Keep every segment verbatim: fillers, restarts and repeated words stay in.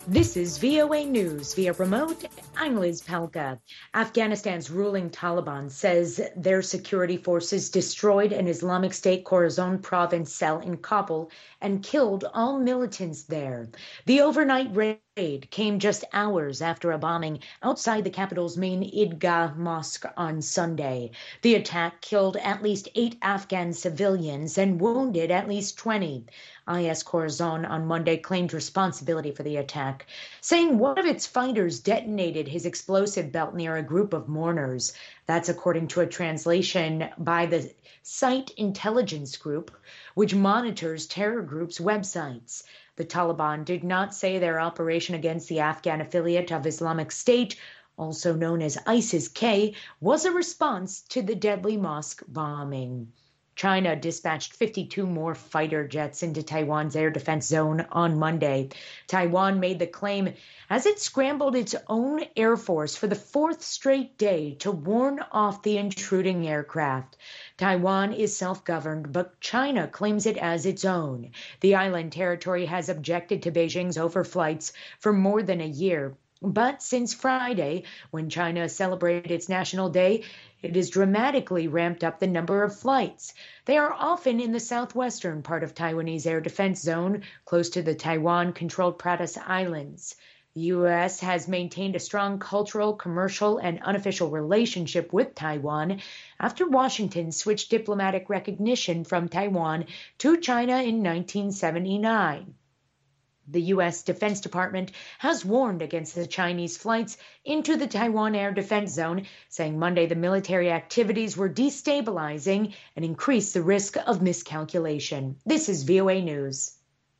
This is V O A News via remote. I'm Liz Pelka. Afghanistan's ruling Taliban says their security forces destroyed an Islamic State Khorasan province cell in Kabul and killed all militants there. The overnight raid came just hours after a bombing outside the capital's main Idgah mosque on Sunday. The attack killed at least eight Afghan civilians and wounded at least twenty. I S Khorasan on Monday claimed responsibility for the attack, saying one of its fighters detonated his explosive belt near a group of mourners. That's according to a translation by the Site Intelligence Group, which monitors terror groups' websites. The Taliban did not say their operation against the Afghan affiliate of Islamic State, also known as ISIS-K, was a response to the deadly mosque bombing. China dispatched fifty-two more fighter jets into Taiwan's air defense zone on Monday. Taiwan made the claim as it scrambled its own air force for the fourth straight day to warn off the intruding aircraft. Taiwan is self-governed, but China claims it as its own. The island territory has objected to Beijing's overflights for more than a year. But since Friday, when China celebrated its National Day, it has dramatically ramped up the number of flights. They are often in the southwestern part of Taiwanese air defense zone, close to the Taiwan-controlled Pratas Islands. The U S has maintained a strong cultural, commercial, and unofficial relationship with Taiwan after Washington switched diplomatic recognition from Taiwan to China in nineteen seventy-nine. The U S Defense Department has warned against the Chinese flights into the Taiwan Air Defense Zone, saying Monday the military activities were destabilizing and increased the risk of miscalculation. This is V O A News.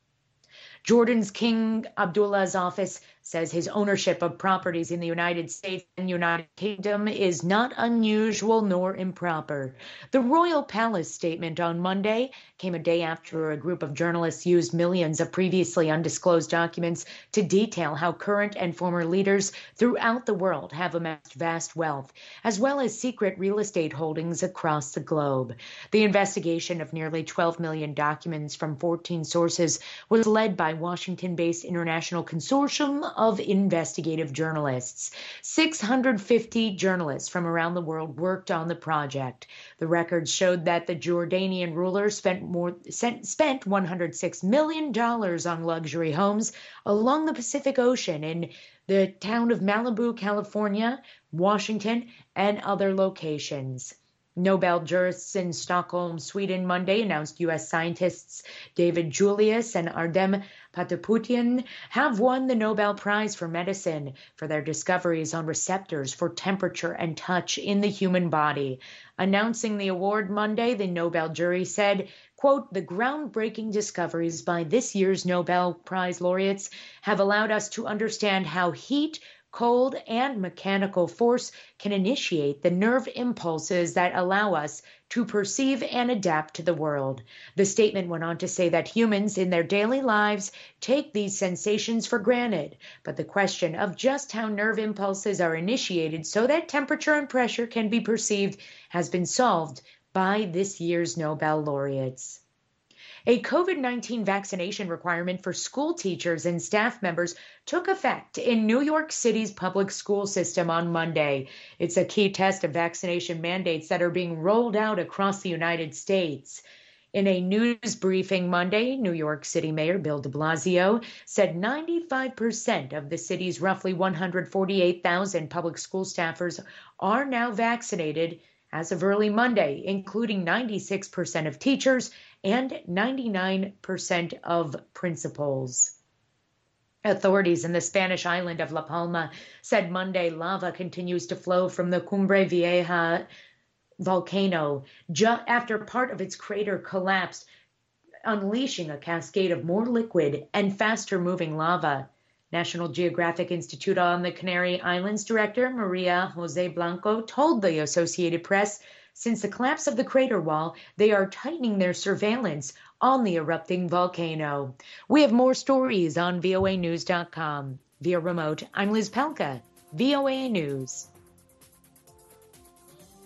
Jordan's King Abdullah's office says his ownership of properties in the United States and United Kingdom is not unusual nor improper. The Royal Palace statement on Monday came a day after a group of journalists used millions of previously undisclosed documents to detail how current and former leaders throughout the world have amassed vast wealth, as well as secret real estate holdings across the globe. The investigation of nearly twelve million documents from fourteen sources was led by Washington-based International Consortium of Investigative Journalists. six hundred fifty journalists from around the world worked on the project. The records showed that the Jordanian ruler spent more spent one hundred six million dollars on luxury homes along the Pacific Ocean in the town of Malibu, California, Washington, and other locations. Nobel jurists in Stockholm, Sweden, Monday announced U S scientists David Julius and Ardem Patapoutian have won the Nobel Prize for Medicine for their discoveries on receptors for temperature and touch in the human body. Announcing the award Monday, the Nobel jury said, quote, "The groundbreaking discoveries by this year's Nobel Prize laureates have allowed us to understand how heat, cold, and mechanical force can initiate the nerve impulses that allow us to perceive and adapt to the world." The statement went on to say that humans in their daily lives take these sensations for granted, but the question of just how nerve impulses are initiated so that temperature and pressure can be perceived has been solved by this year's Nobel laureates. A COVID nineteen vaccination requirement for school teachers and staff members took effect in New York City's public school system on Monday. It's a key test of vaccination mandates that are being rolled out across the United States. In a news briefing Monday, New York City Mayor Bill de Blasio said ninety-five percent of the city's roughly one hundred forty-eight thousand public school staffers are now vaccinated as of early Monday, including ninety-six percent of teachers and ninety-nine percent of principals. Authorities in the Spanish island of La Palma said Monday lava continues to flow from the Cumbre Vieja volcano just after part of its crater collapsed, unleashing a cascade of more liquid and faster-moving lava. National Geographic Institute on the Canary Islands director Maria Jose Blanco told the Associated Press, since the collapse of the crater wall, they are tightening their surveillance on the erupting volcano. We have more stories on V O A news dot com. Via remote, I'm Liz Pelka, V O A News.